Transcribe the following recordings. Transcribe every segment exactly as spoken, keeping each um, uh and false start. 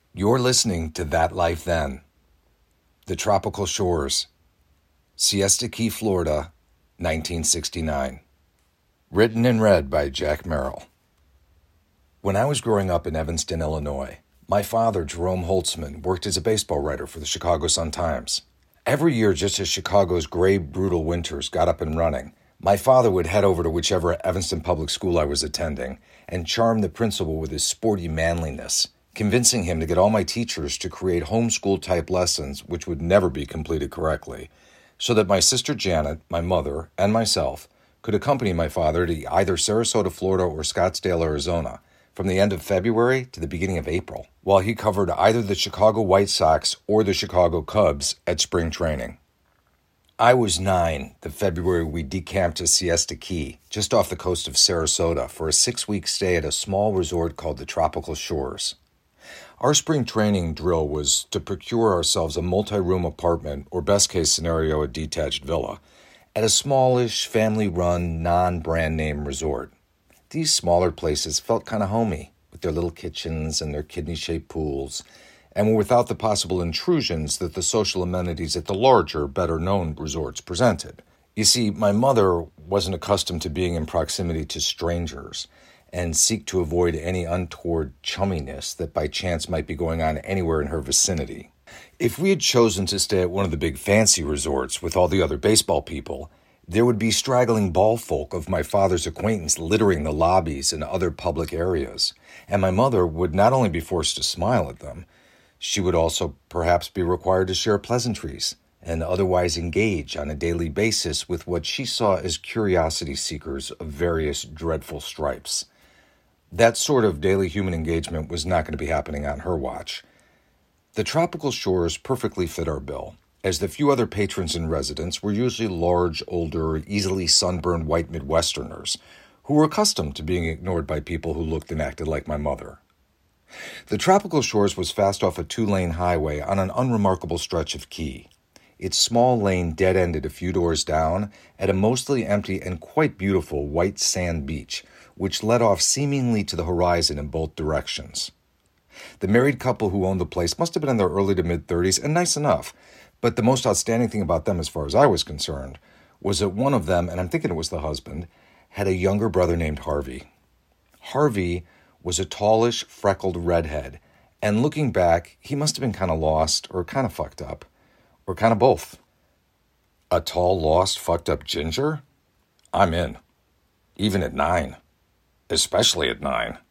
You're listening to That Life Then. The Tropical Shores. Siesta Key, Florida, nineteen sixty-nine. Written and read by Jack Merrill. When I was growing up in Evanston, Illinois, my father, Jerome Holtzman, worked as a baseball writer for the Chicago Sun-Times. Every year, just as Chicago's gray, brutal winters got up and running, my father would head over to whichever Evanston public school I was attending and charm the principal with his sporty manliness, convincing him to get all my teachers to create homeschool-type lessons which would never be completed correctly, so that my sister Janet, my mother, and myself could accompany my father to either Sarasota, Florida, or Scottsdale, Arizona, from the end of February to the beginning of April, while he covered either the Chicago White Sox or the Chicago Cubs at spring training. I was nine the February we decamped to Siesta Key, just off the coast of Sarasota, for a six-week stay at a small resort called the Tropical Shores. Our spring training drill was to procure ourselves a multi-room apartment, or best-case scenario, a detached villa, at a smallish, family-run, non-brand name resort. These smaller places felt kind of homey, with their little kitchens and their kidney-shaped pools, and were without the possible intrusions that the social amenities at the larger, better-known resorts presented. You see, my mother wasn't accustomed to being in proximity to strangers, and seek to avoid any untoward chumminess that by chance might be going on anywhere in her vicinity. If we had chosen to stay at one of the big fancy resorts with all the other baseball people, there would be straggling ball folk of my father's acquaintance littering the lobbies and other public areas, and my mother would not only be forced to smile at them, she would also perhaps be required to share pleasantries and otherwise engage on a daily basis with what she saw as curiosity seekers of various dreadful stripes. That sort of daily human engagement was not going to be happening on her watch. The Tropical Shores perfectly fit our bill, as the few other patrons in residence were usually large, older, easily sunburned white Midwesterners who were accustomed to being ignored by people who looked and acted like my mother. The Tropical Shores was fast off a two-lane highway on an unremarkable stretch of key. Its small lane dead-ended a few doors down at a mostly empty and quite beautiful white sand beach, which led off seemingly to the horizon in both directions. The married couple who owned the place must have been in their early to mid-thirties, and nice enough, but the most outstanding thing about them, as far as I was concerned, was that one of them, and I'm thinking it was the husband, had a younger brother named Harvey. Harvey was a tallish, freckled redhead, and looking back, he must have been kind of lost, or kind of fucked up, or kind of both. A tall, lost, fucked up ginger? I'm in. Even at nine. Especially at nine.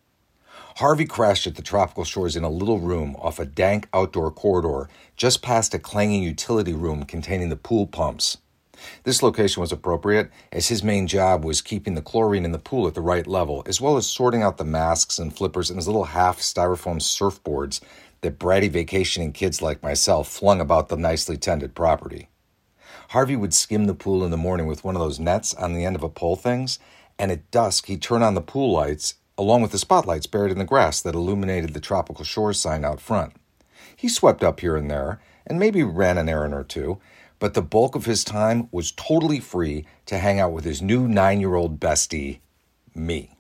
Harvey crashed at the Tropical Shores in a little room off a dank outdoor corridor just past a clanging utility room containing the pool pumps. This location was appropriate, as his main job was keeping the chlorine in the pool at the right level, as well as sorting out the masks and flippers and his little half-styrofoam surfboards that bratty vacationing kids like myself flung about the nicely tended property. Harvey would skim the pool in the morning with one of those nets on the end of a pole things, and at dusk he'd turn on the pool lights, along with the spotlights buried in the grass that illuminated the Tropical Shores sign out front. He swept up here and there, and maybe ran an errand or two, but the bulk of his time was totally free to hang out with his new nine-year-old bestie, me.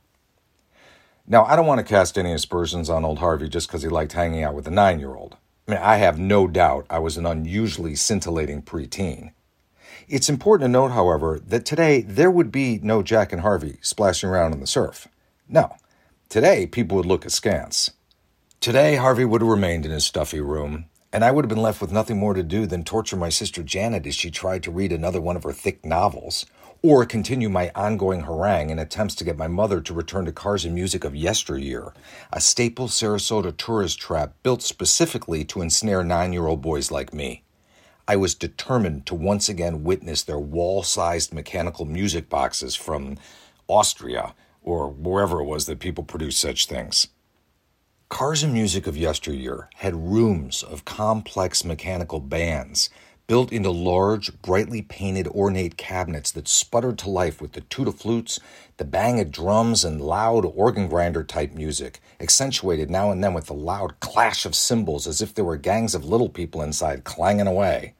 Now, I don't want to cast any aspersions on old Harvey just because he liked hanging out with a nine-year-old. I mean, I have no doubt I was an unusually scintillating preteen. It's important to note, however, that today there would be no Jack and Harvey splashing around in the surf. No, today people would look askance. Today Harvey would have remained in his stuffy room, and I would have been left with nothing more to do than torture my sister Janet as she tried to read another one of her thick novels, or continue my ongoing harangue in attempts to get my mother to return to Cars and Music of Yesteryear, a staple Sarasota tourist trap built specifically to ensnare nine-year-old boys like me. I was determined to once again witness their wall-sized mechanical music boxes from Austria, or wherever it was that people produced such things. Cars and Music of Yesteryear had rooms of complex mechanical bands built into large, brightly painted, ornate cabinets that sputtered to life with the toot of flutes, the bang of drums, and loud organ grinder-type music, accentuated now and then with the loud clash of cymbals as if there were gangs of little people inside clanging away.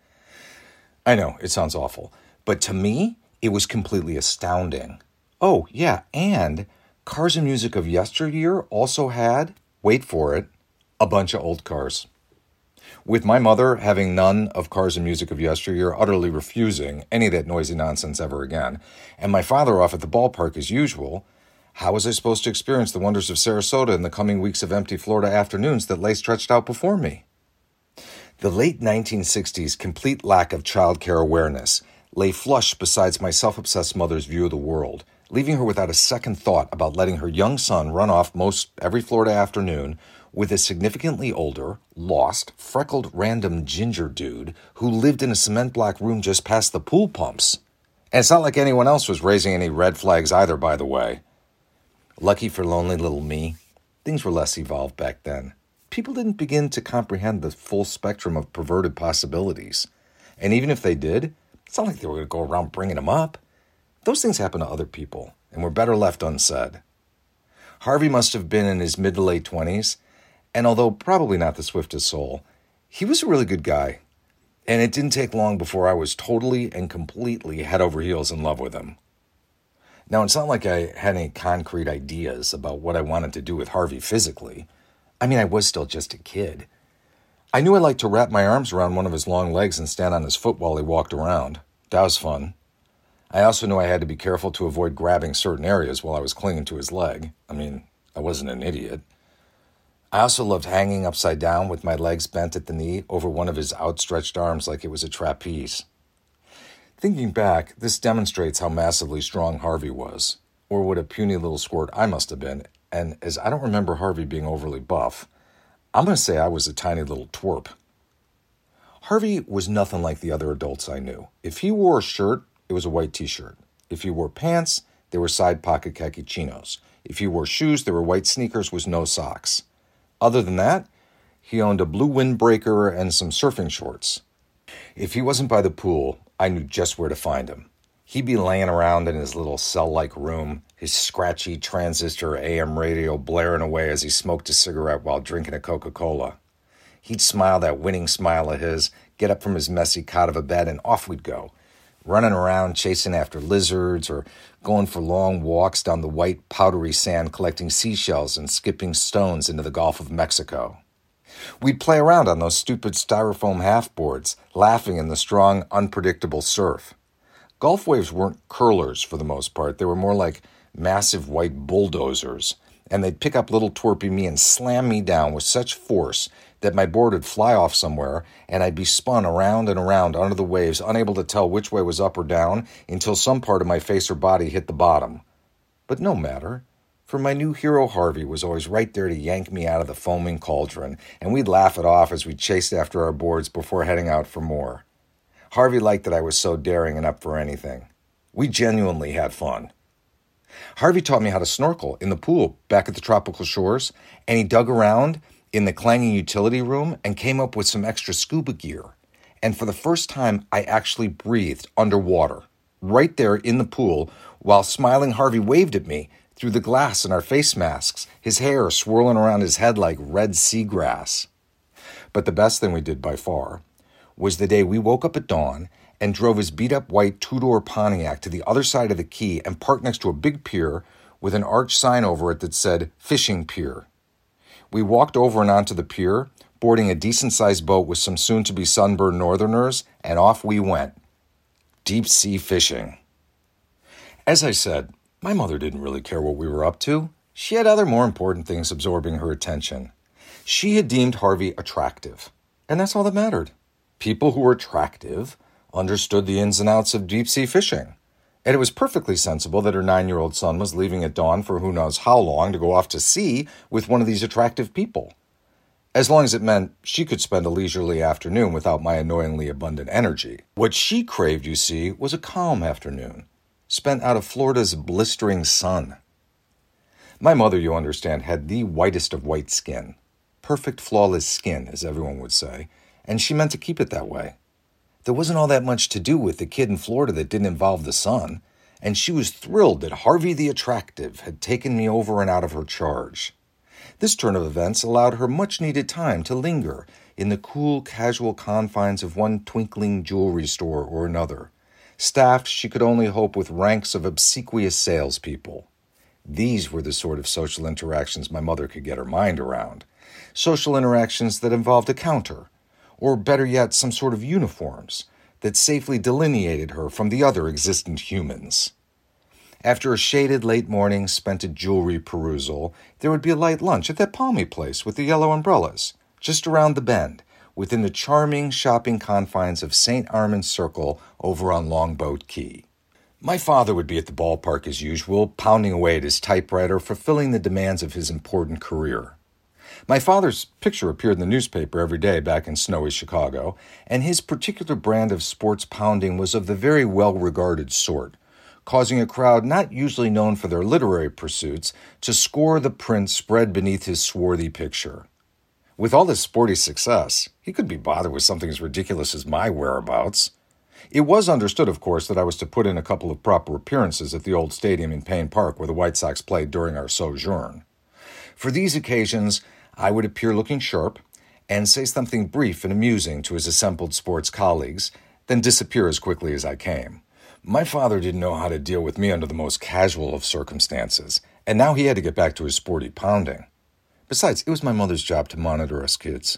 I know, it sounds awful, but to me, it was completely astounding. Oh, yeah, and Cars and Music of Yesteryear also had, wait for it, A bunch of old cars. With my mother having none of Cars and Music of yesteryear, utterly refusing any of that noisy nonsense ever again, and my father off at the ballpark as usual, how was I supposed to experience the wonders of Sarasota in the coming weeks of empty Florida afternoons that lay stretched out before me? The late nineteen sixties complete lack of childcare awareness lay flush beside my self-obsessed mother's view of the world, leaving her without a second thought about letting her young son run off most every Florida afternoon with a significantly older, lost, freckled random ginger dude who lived in a cement block room just past the pool pumps. And it's not like anyone else was raising any red flags either, by the way. Lucky for lonely little me, things were less evolved back then. People didn't begin to comprehend the full spectrum of perverted possibilities. And even if they did, it's not like they were going to go around bringing them up. Those things happen to other people, and were better left unsaid. Harvey must have been in his mid to late twenties, and although probably not the swiftest soul, he was a really good guy. And it didn't take long before I was totally and completely head over heels in love with him. Now, it's not like I had any concrete ideas about what I wanted to do with Harvey physically. I mean, I was still just a kid. I knew I liked to wrap my arms around one of his long legs and stand on his foot while he walked around. That was fun. I also knew I had to be careful to avoid grabbing certain areas while I was clinging to his leg. I mean, I wasn't an idiot. I also loved hanging upside down with my legs bent at the knee over one of his outstretched arms like it was a trapeze. Thinking back, this demonstrates how massively strong Harvey was, or what a puny little squirt I must have been, and as I don't remember Harvey being overly buff, I'm going to say I was a tiny little twerp. Harvey was nothing like the other adults I knew. If he wore a shirt, it was a white t-shirt. If he wore pants, they were side-pocket khaki chinos. If he wore shoes, they were white sneakers with no socks. Other than that, he owned a blue windbreaker and some surfing shorts. If he wasn't by the pool, I knew just where to find him. He'd be laying around in his little cell-like room, his scratchy transistor A M radio blaring away as he smoked a cigarette while drinking a Coca-Cola. He'd smile that winning smile of his, get up from his messy cot of a bed, and off we'd go, running around chasing after lizards or going for long walks down the white, powdery sand collecting seashells and skipping stones into the Gulf of Mexico. We'd play around on those stupid styrofoam half-boards, laughing in the strong, unpredictable surf. Gulf waves weren't curlers for the most part. They were more like massive white bulldozers, and they'd pick up little twerpy me and slam me down with such force that my board would fly off somewhere, and I'd be spun around and around under the waves, unable to tell which way was up or down until some part of my face or body hit the bottom. But no matter, for my new hero Harvey was always right there to yank me out of the foaming cauldron, and we'd laugh it off as we chased after our boards before heading out for more. Harvey liked that I was so daring and up for anything. We genuinely had fun. Harvey taught me how to snorkel in the pool back at the tropical shores, and he dug around in the clanging utility room and came up with some extra scuba gear. And for the first time, I actually breathed underwater, right there in the pool, while smiling Harvey waved at me through the glass in our face masks, his hair swirling around his head like red seagrass. But the best thing we did by far was the day we woke up at dawn and drove his beat-up white two-door Pontiac to the other side of the quay and parked next to a big pier with an arch sign over it that said Fishing Pier. We walked over and onto the pier, boarding a decent-sized boat with some soon-to-be sunburned northerners, and off we went. Deep-sea fishing. As I said, my mother didn't really care what we were up to. She had other more important things absorbing her attention. She had deemed Harvey attractive, and that's all that mattered. People who were attractive understood the ins and outs of deep-sea fishing, and it was perfectly sensible that her nine-year-old son was leaving at dawn for who knows how long to go off to sea with one of these attractive people, as long as it meant she could spend a leisurely afternoon without my annoyingly abundant energy. What she craved, you see, was a calm afternoon, spent out of Florida's blistering sun. My mother, you understand, had the whitest of white skin. Perfect, flawless skin, as everyone would say, and she meant to keep it that way. There wasn't all that much to do with the kid in Florida that didn't involve the sun, and she was thrilled that Harvey the Attractive had taken me over and out of her charge. This turn of events allowed her much-needed time to linger in the cool, casual confines of one twinkling jewelry store or another, staffed, she could only hope, with ranks of obsequious salespeople. These were the sort of social interactions my mother could get her mind around, social interactions that involved a counter, or better yet, some sort of uniforms that safely delineated her from the other existent humans. After a shaded late morning spent at jewelry perusal, there would be a light lunch at that palmy place with the yellow umbrellas, just around the bend, within the charming shopping confines of Saint Armand's Circle over on Longboat Key. My father would be at the ballpark as usual, pounding away at his typewriter, fulfilling the demands of his important career. My father's picture appeared in the newspaper every day back in snowy Chicago, and his particular brand of sports pounding was of the very well-regarded sort, causing a crowd not usually known for their literary pursuits to score the print spread beneath his swarthy picture. With all this sporty success, he couldn't be bothered with something as ridiculous as my whereabouts. It was understood, of course, that I was to put in a couple of proper appearances at the old stadium in Payne Park where the White Sox played during our sojourn. For these occasions, I would appear looking sharp and say something brief and amusing to his assembled sports colleagues, then disappear as quickly as I came. My father didn't know how to deal with me under the most casual of circumstances, and now he had to get back to his sporty pounding. Besides, it was my mother's job to monitor us kids.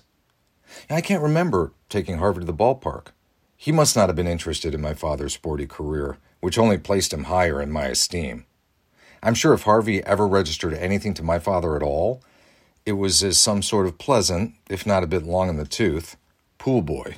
I can't remember taking Harvey to the ballpark. He must not have been interested in my father's sporty career, which only placed him higher in my esteem. I'm sure if Harvey ever registered anything to my father at all, it was as some sort of pleasant, if not a bit long in the tooth, pool boy.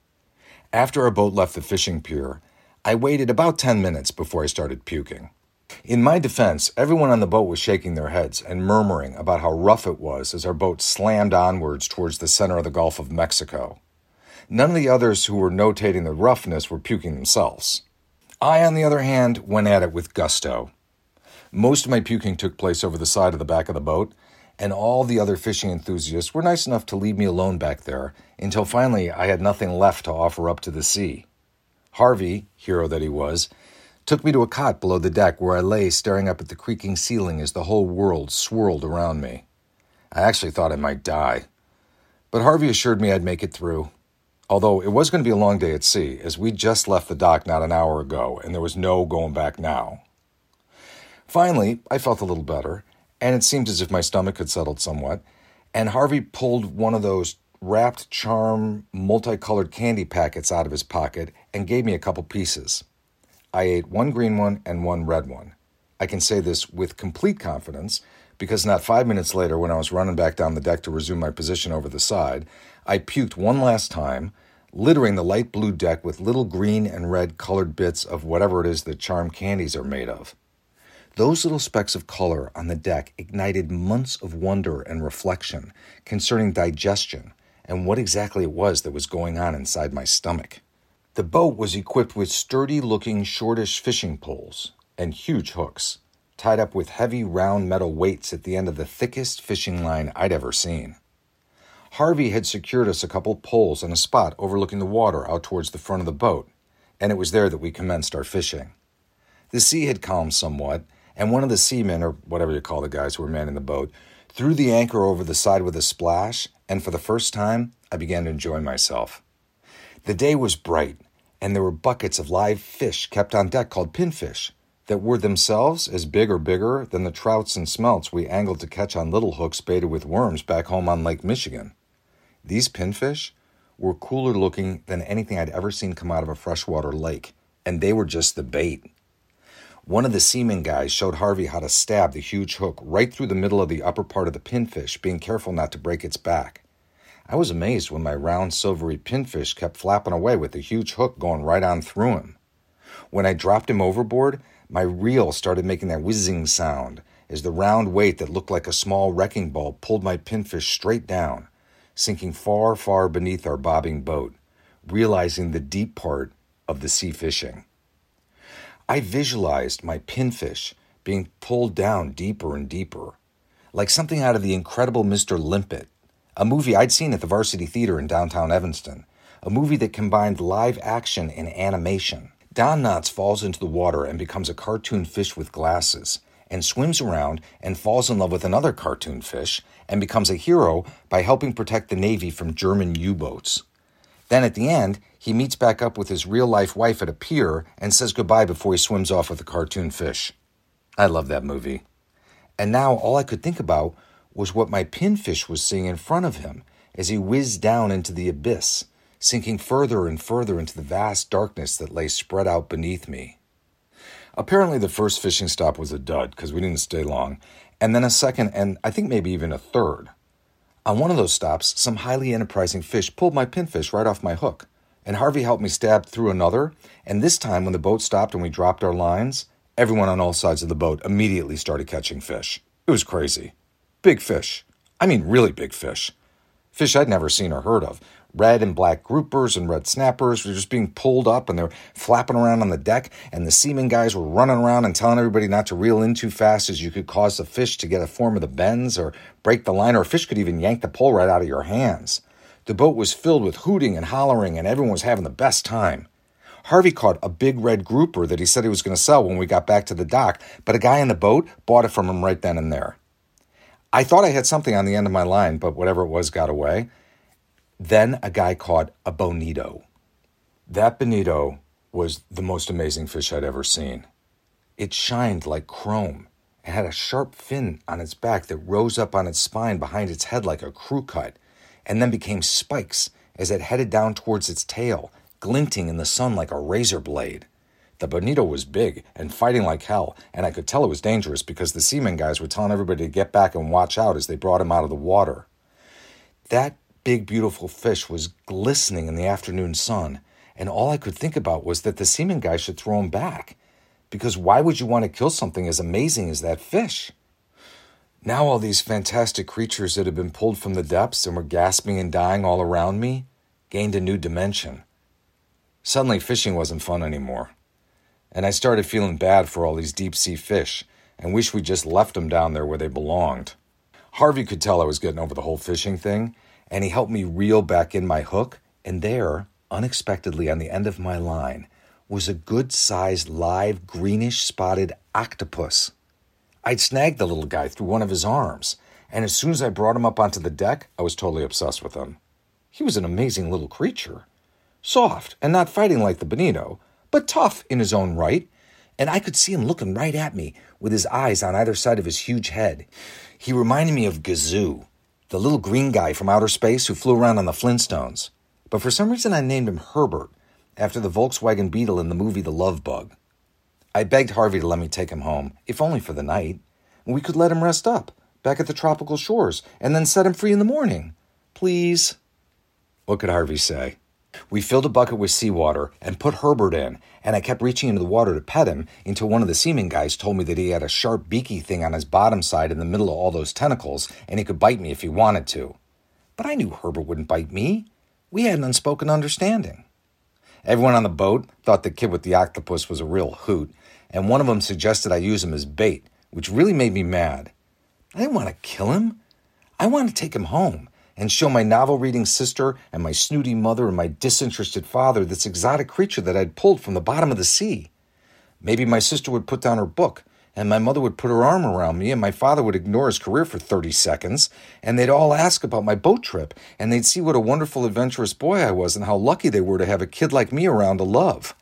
After our boat left the fishing pier, I waited about ten minutes before I started puking. In my defense, everyone on the boat was shaking their heads and murmuring about how rough it was as our boat slammed onwards towards the center of the Gulf of Mexico. None of the others who were notating the roughness were puking themselves. I, on the other hand, went at it with gusto. Most of my puking took place over the side of the back of the boat, and all the other fishing enthusiasts were nice enough to leave me alone back there until finally I had nothing left to offer up to the sea. Harvey, hero that he was, took me to a cot below the deck where I lay staring up at the creaking ceiling as the whole world swirled around me. I actually thought I might die. But Harvey assured me I'd make it through. Although it was going to be a long day at sea, as we just left the dock not an hour ago, and there was no going back now. Finally, I felt a little better, and it seemed as if my stomach had settled somewhat, and Harvey pulled one of those wrapped charm multicolored candy packets out of his pocket and gave me a couple pieces. I ate one green one and one red one. I can say this with complete confidence because not five minutes later, when I was running back down the deck to resume my position over the side, I puked one last time, littering the light blue deck with little green and red colored bits of whatever it is that charm candies are made of. Those little specks of color on the deck ignited months of wonder and reflection concerning digestion and what exactly it was that was going on inside my stomach. The boat was equipped with sturdy-looking shortish fishing poles and huge hooks, tied up with heavy round metal weights at the end of the thickest fishing line I'd ever seen. Harvey had secured us a couple poles in a spot overlooking the water out towards the front of the boat, and it was there that we commenced our fishing. The sea had calmed somewhat, and one of the seamen, or whatever you call the guys who were manning the boat, threw the anchor over the side with a splash, and for the first time, I began to enjoy myself. The day was bright, and there were buckets of live fish kept on deck called pinfish that were themselves as big or bigger than the trouts and smelts we angled to catch on little hooks baited with worms back home on Lake Michigan. These pinfish were cooler looking than anything I'd ever seen come out of a freshwater lake, and they were just the bait. One of the seaman guys showed Harvey how to stab the huge hook right through the middle of the upper part of the pinfish, being careful not to break its back. I was amazed when my round, silvery pinfish kept flapping away with the huge hook going right on through him. When I dropped him overboard, my reel started making that whizzing sound as the round weight that looked like a small wrecking ball pulled my pinfish straight down, sinking far, far beneath our bobbing boat, realizing the deep part of the sea fishing. I visualized my pinfish being pulled down deeper and deeper, like something out of The Incredible Mister Limpet, a movie I'd seen at the Varsity Theater in downtown Evanston, a movie that combined live action and animation. Don Knotts falls into the water and becomes a cartoon fish with glasses, and swims around and falls in love with another cartoon fish and becomes a hero by helping protect the Navy from German U-boats. Then at the end, he meets back up with his real-life wife at a pier and says goodbye before he swims off with the cartoon fish. I love that movie. And now all I could think about was what my pinfish was seeing in front of him as he whizzed down into the abyss, sinking further and further into the vast darkness that lay spread out beneath me. Apparently the first fishing stop was a dud because we didn't stay long, and then a second and I think maybe even a third. On one of those stops, some highly enterprising fish pulled my pinfish right off my hook, and Harvey helped me stab through another, and this time when the boat stopped and we dropped our lines, everyone on all sides of the boat immediately started catching fish. It was crazy. Big fish. I mean really big fish. Fish I'd never seen or heard of. Red and black groupers and red snappers were just being pulled up and they were flapping around on the deck, and the seaman guys were running around and telling everybody not to reel in too fast as you could cause the fish to get a form of the bends or break the line, or a fish could even yank the pole right out of your hands. The boat was filled with hooting and hollering and everyone was having the best time. Harvey caught a big red grouper that he said he was going to sell when we got back to the dock, but a guy in the boat bought it from him right then and there. I thought I had something on the end of my line, but whatever it was got away. Then a guy caught a bonito. That bonito was the most amazing fish I'd ever seen. It shined like chrome. It had a sharp fin on its back that rose up on its spine behind its head like a crew cut, and then became spikes as it headed down towards its tail, glinting in the sun like a razor blade. The bonito was big and fighting like hell, and I could tell it was dangerous because the seaman guys were telling everybody to get back and watch out as they brought him out of the water. That big, beautiful fish was glistening in the afternoon sun, and all I could think about was that the seaman guy should throw him back, because why would you want to kill something as amazing as that fish? Now all these fantastic creatures that had been pulled from the depths and were gasping and dying all around me gained a new dimension. Suddenly fishing wasn't fun anymore, and I started feeling bad for all these deep-sea fish and wished we'd just left them down there where they belonged. Harvey could tell I was getting over the whole fishing thing, and he helped me reel back in my hook, and there, unexpectedly on the end of my line, was a good-sized, live, greenish-spotted octopus. I'd snagged the little guy through one of his arms, and as soon as I brought him up onto the deck, I was totally obsessed with him. He was an amazing little creature. Soft, and not fighting like the bonito, but tough in his own right, and I could see him looking right at me with his eyes on either side of his huge head. He reminded me of Gazoo, the little green guy from outer space who flew around on the Flintstones. But for some reason I named him Herbert, after the Volkswagen Beetle in the movie The Love Bug. I begged Harvey to let me take him home, if only for the night. We could let him rest up, back at the tropical shores, and then set him free in the morning. Please. What could Harvey say? We filled a bucket with seawater and put Herbert in, and I kept reaching into the water to pet him until one of the seaman guys told me that he had a sharp beaky thing on his bottom side in the middle of all those tentacles, and he could bite me if he wanted to. But I knew Herbert wouldn't bite me. We had an unspoken understanding. Everyone on the boat thought the kid with the octopus was a real hoot, and one of them suggested I use him as bait, which really made me mad. I didn't want to kill him. I wanted to take him home and show my novel-reading sister and my snooty mother and my disinterested father this exotic creature that I'd pulled from the bottom of the sea. Maybe my sister would put down her book, and my mother would put her arm around me, and my father would ignore his career for thirty seconds, and they'd all ask about my boat trip, and they'd see what a wonderful, adventurous boy I was and how lucky they were to have a kid like me around to love.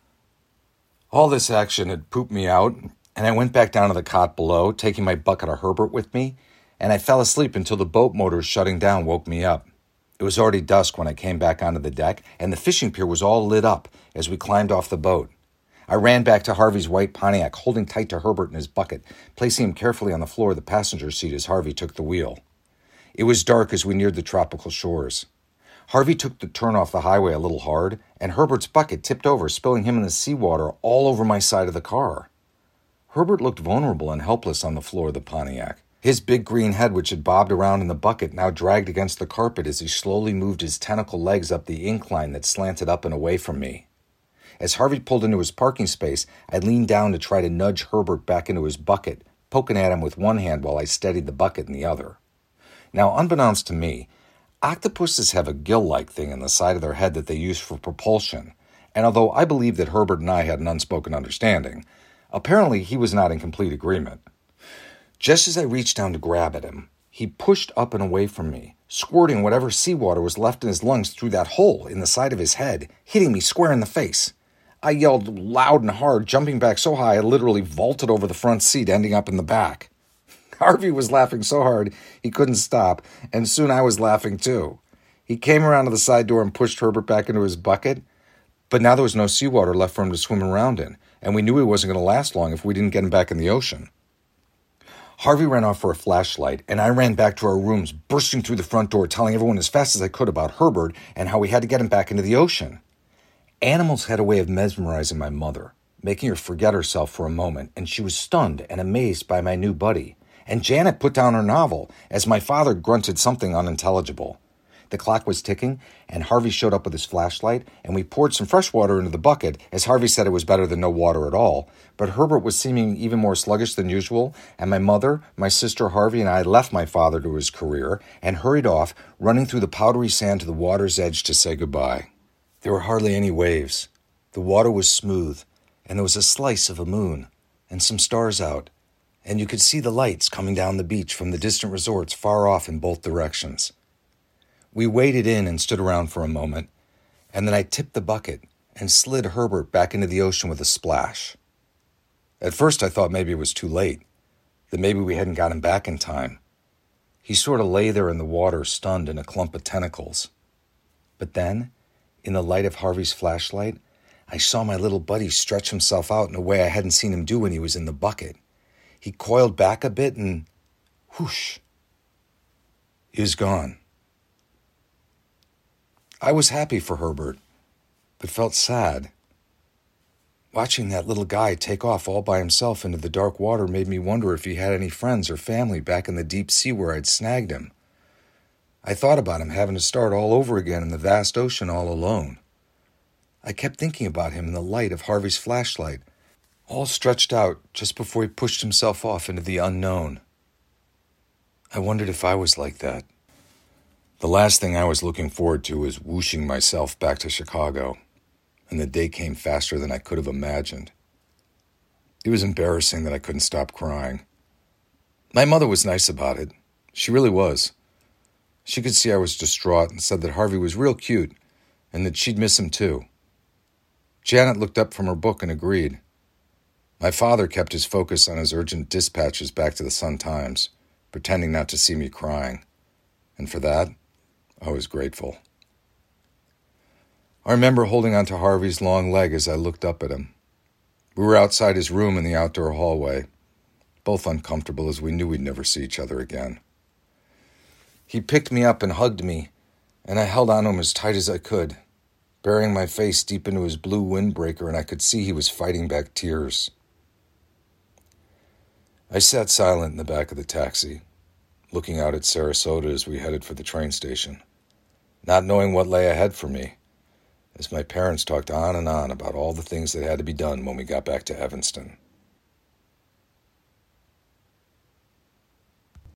All this action had pooped me out, and I went back down to the cot below, taking my bucket of Herbert with me, and I fell asleep until the boat motors shutting down woke me up. It was already dusk when I came back onto the deck, and the fishing pier was all lit up as we climbed off the boat. I ran back to Harvey's white Pontiac, holding tight to Herbert in his bucket, placing him carefully on the floor of the passenger seat as Harvey took the wheel. It was dark as we neared the tropical shores. Harvey took the turn off the highway a little hard, and Herbert's bucket tipped over, spilling him in the seawater all over my side of the car. Herbert looked vulnerable and helpless on the floor of the Pontiac. His big green head, which had bobbed around in the bucket, now dragged against the carpet as he slowly moved his tentacle legs up the incline that slanted up and away from me. As Harvey pulled into his parking space, I leaned down to try to nudge Herbert back into his bucket, poking at him with one hand while I steadied the bucket in the other. Now, unbeknownst to me, octopuses have a gill-like thing in the side of their head that they use for propulsion, and although I believe that Herbert and I had an unspoken understanding, apparently he was not in complete agreement. Just as I reached down to grab at him, he pushed up and away from me, squirting whatever seawater was left in his lungs through that hole in the side of his head, hitting me square in the face. I yelled loud and hard, jumping back so high I literally vaulted over the front seat, ending up in the back. Harvey was laughing so hard he couldn't stop, and soon I was laughing too. He came around to the side door and pushed Herbert back into his bucket, but now there was no seawater left for him to swim around in, and we knew he wasn't going to last long if we didn't get him back in the ocean. Harvey ran off for a flashlight, and I ran back to our rooms, bursting through the front door, telling everyone as fast as I could about Herbert and how we had to get him back into the ocean. Animals had a way of mesmerizing my mother, making her forget herself for a moment, and she was stunned and amazed by my new buddy. And Janet put down her novel as my father grunted something unintelligible. The clock was ticking, and Harvey showed up with his flashlight, and we poured some fresh water into the bucket, as Harvey said it was better than no water at all. But Herbert was seeming even more sluggish than usual, and my mother, my sister Harvey, and I left my father to his career and hurried off, running through the powdery sand to the water's edge to say goodbye. There were hardly any waves. The water was smooth, and there was a slice of a moon, and some stars out, and you could see the lights coming down the beach from the distant resorts far off in both directions. We waded in and stood around for a moment, and then I tipped the bucket and slid Herbert back into the ocean with a splash. At first I thought maybe it was too late, that maybe we hadn't got him back in time. He sort of lay there in the water, stunned in a clump of tentacles. But then, in the light of Harvey's flashlight, I saw my little buddy stretch himself out in a way I hadn't seen him do when he was in the bucket. He coiled back a bit and whoosh, he was gone. I was happy for Herbert, but felt sad. Watching that little guy take off all by himself into the dark water made me wonder if he had any friends or family back in the deep sea where I'd snagged him. I thought about him having to start all over again in the vast ocean all alone. I kept thinking about him in the light of Harvey's flashlight, all stretched out just before he pushed himself off into the unknown. I wondered if I was like that. The last thing I was looking forward to was whooshing myself back to Chicago, and the day came faster than I could have imagined. It was embarrassing that I couldn't stop crying. My mother was nice about it. She really was. She could see I was distraught and said that Harvey was real cute and that she'd miss him too. Janet looked up from her book and agreed. My father kept his focus on his urgent dispatches back to the Sun-Times, pretending not to see me crying. And for that, I was grateful. I remember holding onto Harvey's long leg as I looked up at him. We were outside his room in the outdoor hallway, both uncomfortable as we knew we'd never see each other again. He picked me up and hugged me, and I held on to him as tight as I could, burying my face deep into his blue windbreaker, and I could see he was fighting back tears. I sat silent in the back of the taxi, looking out at Sarasota as we headed for the train station, not knowing what lay ahead for me, as my parents talked on and on about all the things that had to be done when we got back to Evanston.